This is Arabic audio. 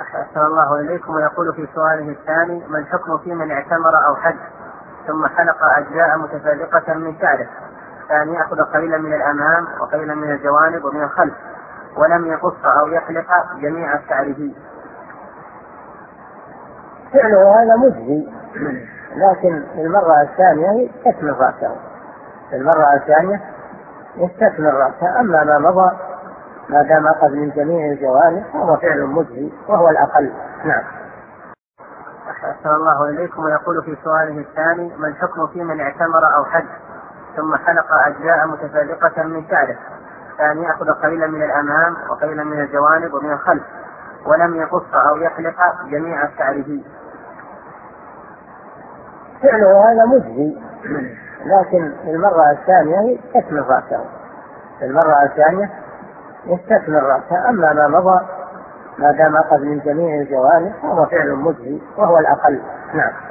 أحسن الله إليكم. ويقول في سؤاله الثاني: ما الحكم في من اعتمر أو حج ثم حلق أجزاء متفرقة من شعره، كان يأخذ قليلا من الأمام وقليلا من الجوانب ومن الخلف، ولم يقص أو يحلق جميع شعره؟ فعله هذا مجزي، لكن في المرة الثانية يستكمل رأسه، في المرة الثانية يستكمل رأسه. أما ما مضى ما دام أخذ من جميع الجوانب فهو فعل مجزي وهو الأقل. نعم. أحسن الله إليكم. ويقول في سؤاله الثاني: ما الحكم في من اعتمر أو حج ثم حلق أجزاء متفرقة من شعره، كان يأخذ قليلا من الأمام وقليلا من الجوانب ومن الخلف، ولم يقص أو يحلق جميع شعره؟ فعله هذا مجزي، لكن في المرة الثانية يستكمل رأسه، في المرة الثانية يستكمل رأسه. أما ما مضى ما دام أخذ من جميع الجوانب فهو فعل مجزي وهو الأقل. نعم.